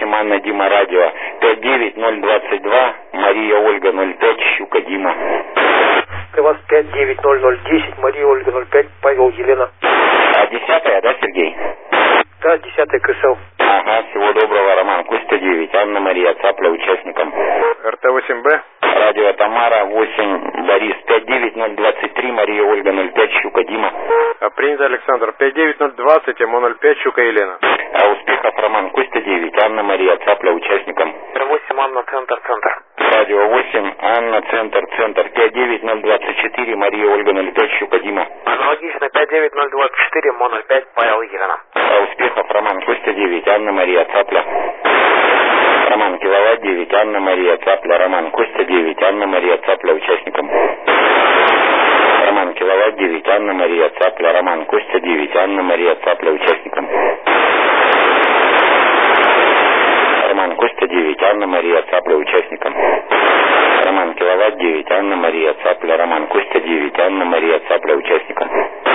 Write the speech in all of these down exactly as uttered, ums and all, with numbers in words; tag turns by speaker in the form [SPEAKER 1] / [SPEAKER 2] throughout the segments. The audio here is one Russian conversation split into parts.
[SPEAKER 1] восемь, Анна, Дима, радио. пять девять ноль двадцать два, Мария, Ольга, ноль пять, Щука, Дима.
[SPEAKER 2] У вас пять девять ноль ноль десять, Мария, Ольга, ноль пять, Павел, Елена.
[SPEAKER 1] А десятая, да, Сергей?
[SPEAKER 2] Да, десятая КСЛ.
[SPEAKER 1] Ага, всего доброго, Роман, Костя, девять, Анна, Мария, Цапля, участникам.
[SPEAKER 3] эр тэ восемь бэ.
[SPEAKER 1] Радио Тамара, восемь, Борис, пять девять ноль двадцать три, Мария, Ольга, ноль пять, Щука, Дима.
[SPEAKER 3] А принято, Александр, пять девять ноль двадцать, МО ноль пять, Щука, Елена.
[SPEAKER 1] А успехов, Роман, Костя, девять, Анна, Мария, Цапля, участникам.
[SPEAKER 4] эр восемь, Анна, Центр, Центр.
[SPEAKER 1] Радио восемь, Анна, Центр, Центр, пять девять ноль двадцать четыре, Мария, Ольга, ноль пять, Щука, Дима.
[SPEAKER 4] Аналогично, пять девять ноль двадцать четыре, МО ноль пять, Павел, Елена.
[SPEAKER 1] А успехов, Роман, Костя, девять, Анна, Мария, Цапля. Роман, Киловатт, девять, Анна, Мария, Цапля, Роман, Костя, девять, Анна, Мария, Цапля, участникам. Роман, Киловатт, девять, Анна, Мария, Цапля, Роман, Костя, девять, Анна, Мария, Цапля, участникам. Роман, Костя, девять, Анна, Мария, Цапля, участникам. Роман, Киловатт, девять, Анна, Мария, Цапля, Роман, Костя, девять, Анна, Мария, Цапля, участникам.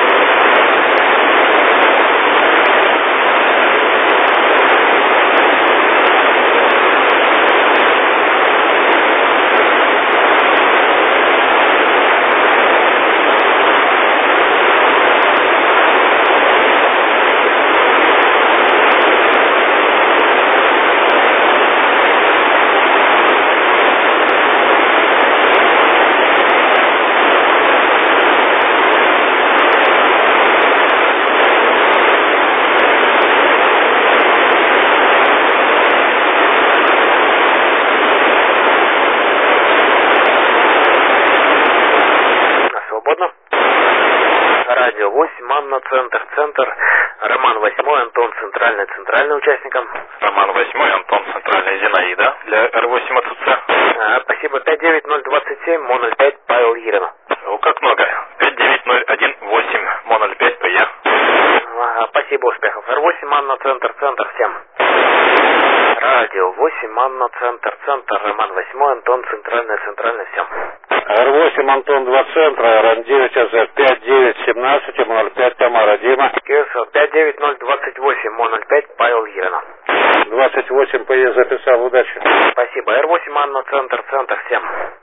[SPEAKER 4] Радио восемь, Анна, Центр, Центр. Роман восемь, Антон, Центральный, Центральный участникам.
[SPEAKER 5] Роман восемь, Антон, Центральный, Зинаида. Для эр восемь АЦЦ.
[SPEAKER 4] А, спасибо. пять девять ноль двадцать семь, МО ноль пять, Павел, Елена.
[SPEAKER 5] О, как много. пять девять ноль один восемь, МО ноль пять, ПЕ.
[SPEAKER 4] Ага, спасибо, успехов. эр восемь, Анна, Центр, Центр, всем. Радио восемь, Анна, Центр, Центр. Роман восемь, Антон, Центральный, Центральный, всем.
[SPEAKER 6] эр восемь, Антон, два центра, эр эн девять, АЗ пять девять семнадцать, МО ноль пять, Тамара, Дима.
[SPEAKER 4] КСЛ пять девять ноль двадцать восемь, МО ноль пять, Павел, Елена.
[SPEAKER 6] двадцать восемь ПЕ записал, удачи.
[SPEAKER 4] Спасибо. эр восемь, Анна, Центр, Центр, всем.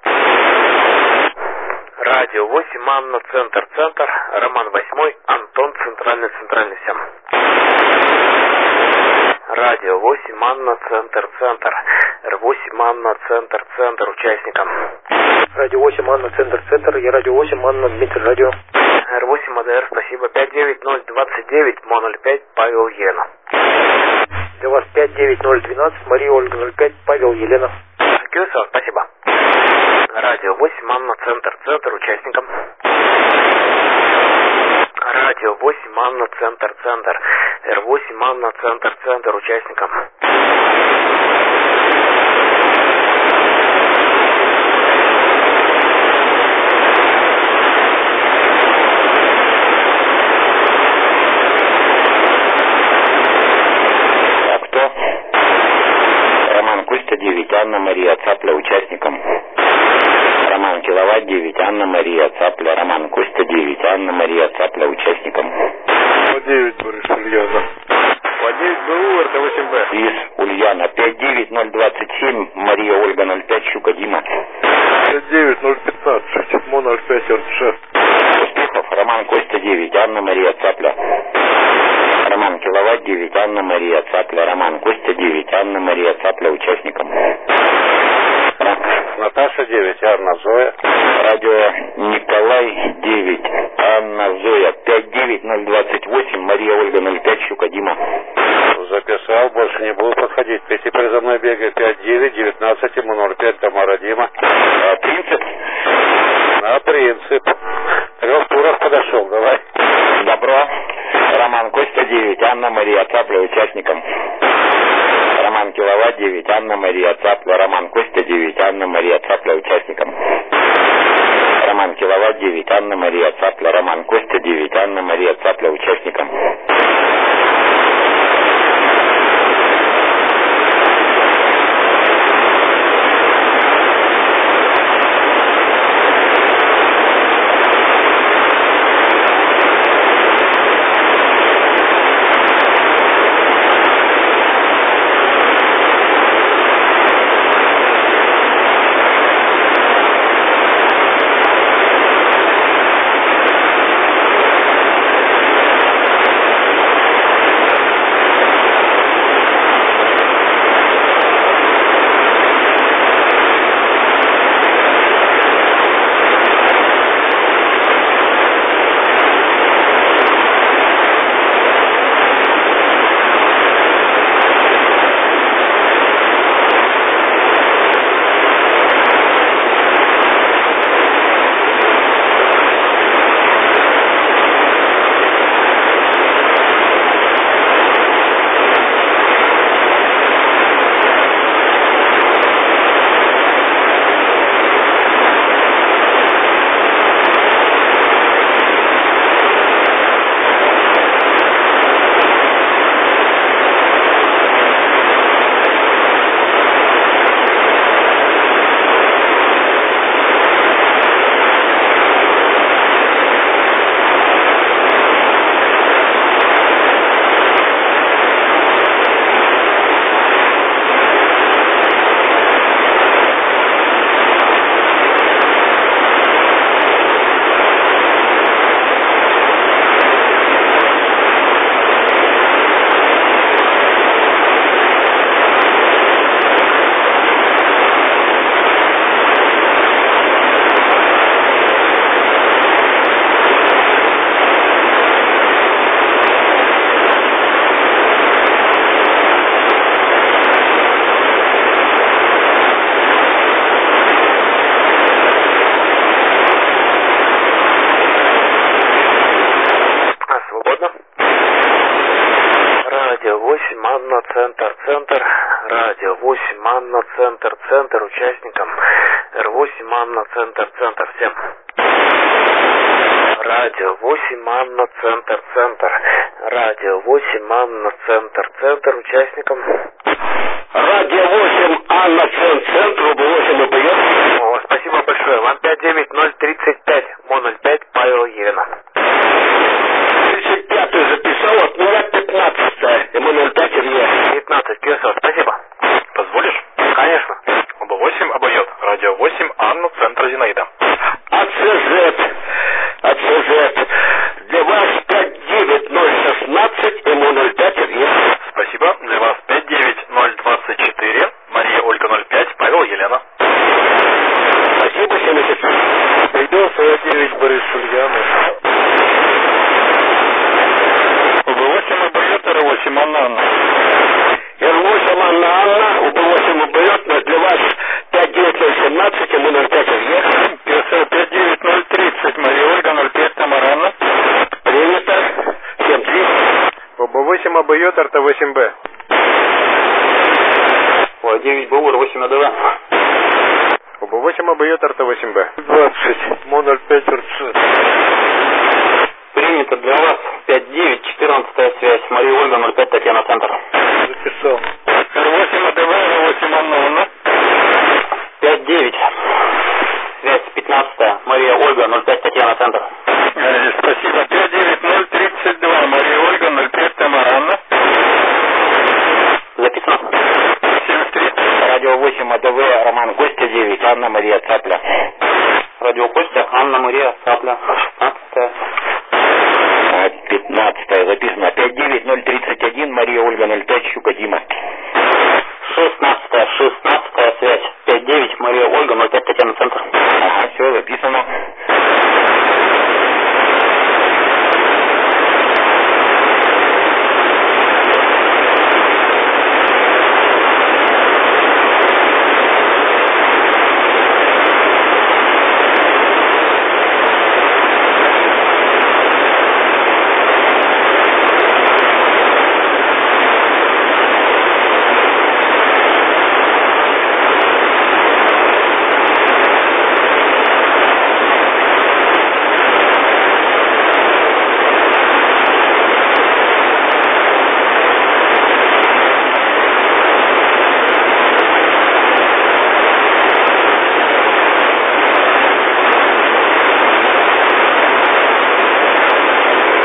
[SPEAKER 4] Радио восемь, Анна, Центр, Центр. Роман восемь, Антон, Центральный, Центральный, всем. Радио восемь, Анна, Центр, Центр. эр восемь, Анна, Центр, Центр, участникам.
[SPEAKER 2] Радио восемь, Анна, Центр, Центр. Я радио восемь, Анна, Дмитрий, радио.
[SPEAKER 4] эр восемь, АДР, спасибо. пять девять ноль двадцать девять, МО ноль пять, Павел, Елена.
[SPEAKER 2] Для вас пять девять ноль двенадцать, Мария, Ольга, ноль пять, Павел, Елена.
[SPEAKER 4] КСЛ, спасибо. Радио восемь, Анна, Центр, Центр, участникам. Радио восемь, Анна, Центр, Центр. эр восемь, Анна, Центр, Центр, участникам.
[SPEAKER 1] А кто? Роман, Костя, девять, Анна, Мария, Цапля, участникам. Роман, Киловатт, девять, Анна, Мария, Цапля, Роман, Костя, девять, Анна, Мария, Цапля, участникам.
[SPEAKER 3] По девять, Борис, Ульяна. По девять БУ, эр тэ восемь бэ.
[SPEAKER 1] Из Ульяна, пять девять ноль двадцать семь, Мария, Ольга, ноль пять, Щука, Дима.
[SPEAKER 3] пять девять ноль пятнадцать, МО ноль пять, эр тэ шесть.
[SPEAKER 1] Успехов, Роман, Костя, девять, Анна, Мария, Цапля. Роман, Киловатт, девять, Анна, Мария, Цапля, Роман, Костя, девять, Анна, Мария, Цапля, участникам.
[SPEAKER 6] Наташа, девять, Анна, Зоя.
[SPEAKER 1] Радио Николай, девять, Анна, Зоя, пять девять ноль двадцать восемь, Мария, Ольга, ноль пять, Щука, Дима.
[SPEAKER 6] Записал, больше не буду подходить. Пяти передо мной бегает пять девять девятнадцать, МО ноль пять, Тамара, Дима.
[SPEAKER 1] А, принцип?
[SPEAKER 6] На принцип. Трех туров подошел, давай.
[SPEAKER 1] Добро. Роман, Костя, девять, Анна, Мария, Цапля, участникам. Роман, Киловатт, девять, Анна, Мария, Цапля, Роман, Костя, девять, Анна, Мария, Цапля, участникам. Роман, Киловатт, девять, Анна, Мария, Цапля, Роман, Костя, девять, Анна, Мария, Цапля, участникам.
[SPEAKER 4] восемь Анна, центр, центр. Радио восемь Анна, центр, центр. Участникам Р восемь Анна, центр, центр. Всем. Радио восемь Анна, центр, центр. Радио восемь Анна, центр, центр. Участникам.
[SPEAKER 1] Радио восемь Анна, центр, центр, восемь ОБС.
[SPEAKER 4] О, спасибо большое. Вам пять девять ноль тридцать пять, Мо ноль пять, Павел Елена.
[SPEAKER 1] тридцать пятый записал, от меня пятнадцатое, Мо ноль пять, Илья.
[SPEAKER 4] пятнадцать, Кирсо, спасибо.
[SPEAKER 5] Позволишь?
[SPEAKER 4] Конечно.
[SPEAKER 5] Оба восемь обоет. Радио восемь Анну, центр Зинаида.
[SPEAKER 1] АЦЗ, АЦЗ, для вас пять девять ноль шестнадцать, Мо ноль пять, Илья.
[SPEAKER 5] Спасибо. Для вас пять девять ноль двадцать четыре, Мария Ольга ноль пять, Павел Елена.
[SPEAKER 1] Спасибо, семьдесят.
[SPEAKER 3] Идёл девять Борис Ульянов.
[SPEAKER 5] Оба восемь обоет. Р восемь Анна Анна.
[SPEAKER 1] Р восемь Анна Анна, Оба восемь обоет, но для вас пять девять ноль семнадцать, Мо ноль пять, Илья.
[SPEAKER 5] КСЛ пять девять ноль тридцать, Мария Ольга ноль пять, Тамара Анна.
[SPEAKER 1] Принято. семь три.
[SPEAKER 3] Оба восемь обоет, Р Т восемь Б.
[SPEAKER 1] О, девять БУ, Р восемь АДВ.
[SPEAKER 3] Оба восемь обоет, Р Т восемь Б. двадцать, Мо ноль пять, Р Ц.
[SPEAKER 1] Принято для вас пять девять, четырнадцатая связь, Мария Ольга ноль пять, Татьяна, центр.
[SPEAKER 3] Записал.
[SPEAKER 5] Р восемь АДВ, Р восемь Анна Анна.
[SPEAKER 1] пять девять, связь пятнадцатая, Мария Ольга ноль пять, Татьяна, центр.
[SPEAKER 5] Э, Спасибо. пять девять ноль тридцать два, Мария Ольга ноль пять, Тамара Анна.
[SPEAKER 1] Записано.
[SPEAKER 5] семьдесят три.
[SPEAKER 1] Радио восемь АДВ, Роман Костя девять, Анна Мария Цапля. Радио Костя, Анна Мария Цапля, шестнадцатая. пятнадцатая записано. пять девять ноль тридцать один, Мария Ольга ноль пять, Щука Дима. шестнадцать.